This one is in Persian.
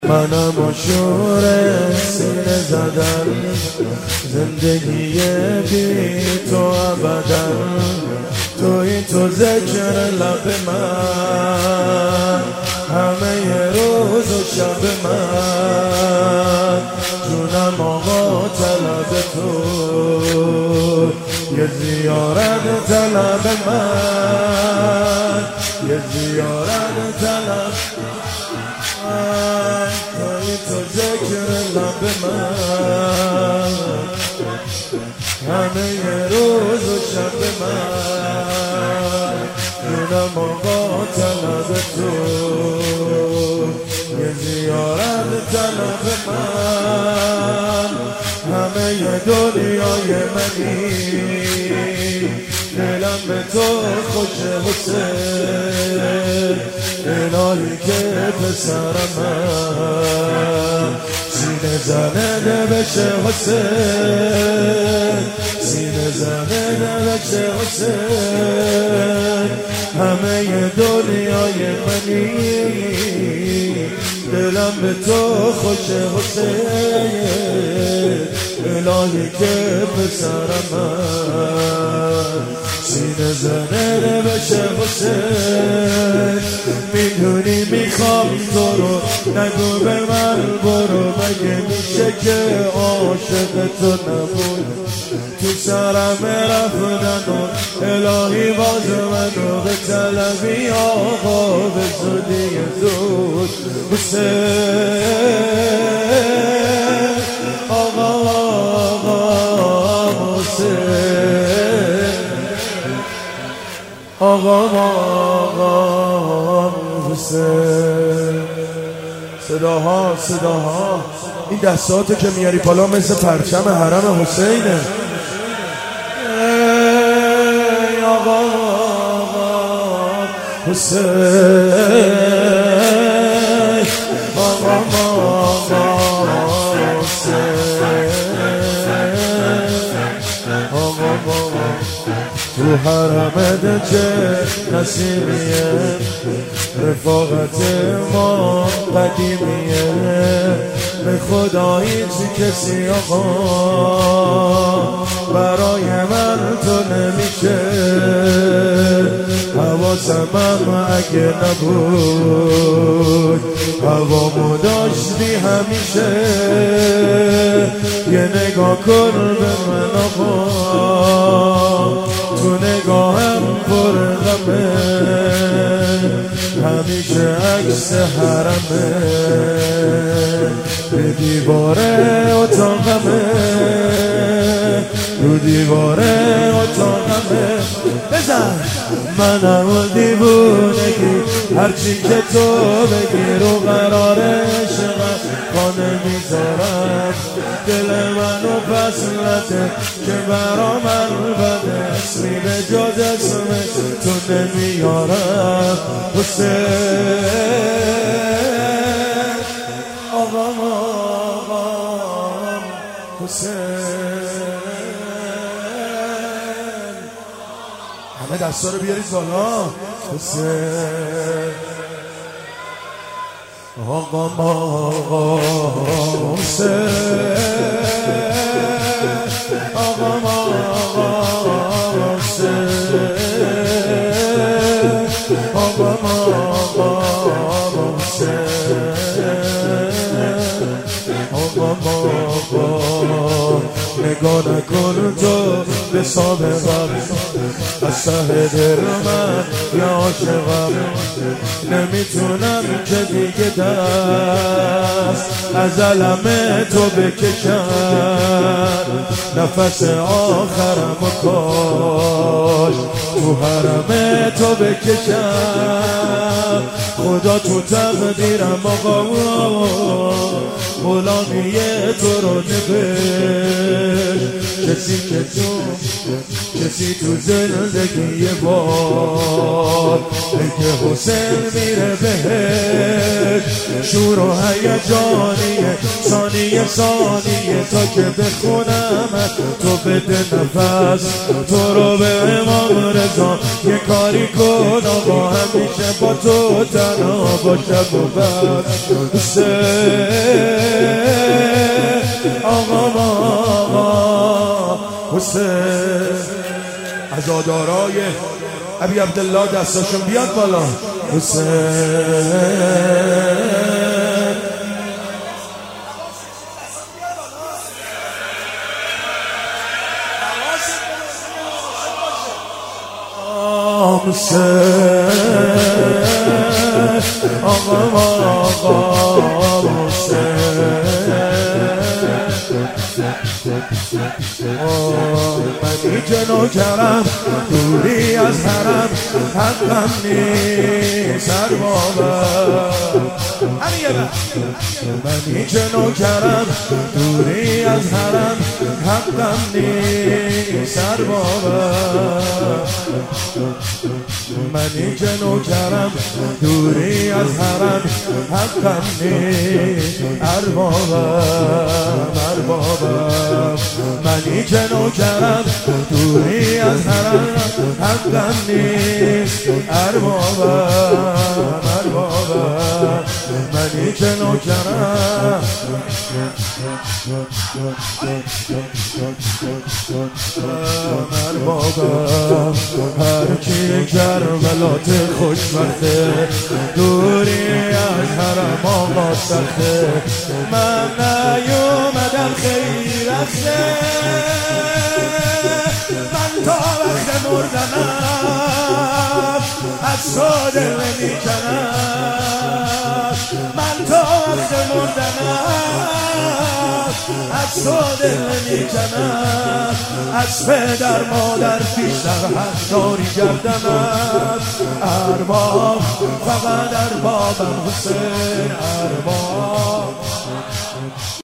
منم مشهور سینه زدن، زندگی بی تو ابدا، توی تو ذکر لب من، همه ی روز و شب من، جونم آقا طلب تو، یه زیارت طلب من، یه زیارت طلب من، توی تو ذکر لب من، همه ی روز و شب من، جونم آقا طلب تو، یه زیارت طلب من، همه ی دنیای منی، دلم به تو خوش حسین، الهی که پسر من سینه زنه بشه حسین، سینه زنه بشه حسین، همه ی دنیای منی، دلم به تو خوش حسین، الهی که پسر من سینه زنه بشه حسین. میدونی میخوام تو رو، نگو به من برو، مگه میشه که عاشق تو نبود، تو سرم رفتن و الهی باز منو به طلبی آقا، به زودی زود حسین، آقا آقا حسین. صداها این دستاتو که میاری بالا مثل پرچم حرم حسینه. ای آقا حسین، آقا تو حرمت چه نسیمیه، رفاقت ما قدیمیه، به خدا هیچ کسی آقا برای من تو نمیشه، حواسم اگه نبود هوامو داشتی همیشه، یه نگاه کن به من آقا، تو نگاهم پر غمه، همیشه عکس حرمه، به دیوار اتاقمه، رو دیوار اتاقمه. بزن منم دیوونگی، هرچی که تو بگی رو قرار عشقم خانه میذارم، دل منو پسلته که برا من بده، اسمی به جز اسم تو نمیارم حسین، آقا حسین. همه دستا رو بیارید بالا. حسین آقا حسین، آقا حسین، آقا نگاه نکن تو به سابقم، از ته دل من یا عاشقم، نمیتونم که دیگه دست از علم تو بکشم، نفس آخرم و کاش تو حرم تو بکشم، خدا تو تقدیرم آقا غلامی تو رو نوشت، کسی تو زندگی یه بار بگه حسین میره بهش، شور و هیجانیه ثانیه ثانیه تا که بخونم تو بده نفس تو رو به امام رضا یه کاری کن آقا همیشه با تو تنها باشم و بس حسین آقا حسین عزادارای ابی عبدالله دستاشون بیاد بالا حسین آقا منی که نوکرم دوری از حرم حقم نیست منی که نوکرم دوری از حرم حقم نیست منی که نوکرم دوری از حرم حقم نیست اربابم منی که نوکرم دوری از حرم حقم نیست اربابم منی که نوکرم اربابم هر کی کربلات خوشبخته دوری از حرم آقا سخته من نیومدم خیلی رخته من تا وقت مردنم از تو دل نمیکنم من تا وقت مردنم از تو دل نمیکنم از پدر مادر بیشتر حق داری گردنم ارباب فقط اربابم حسین ارباب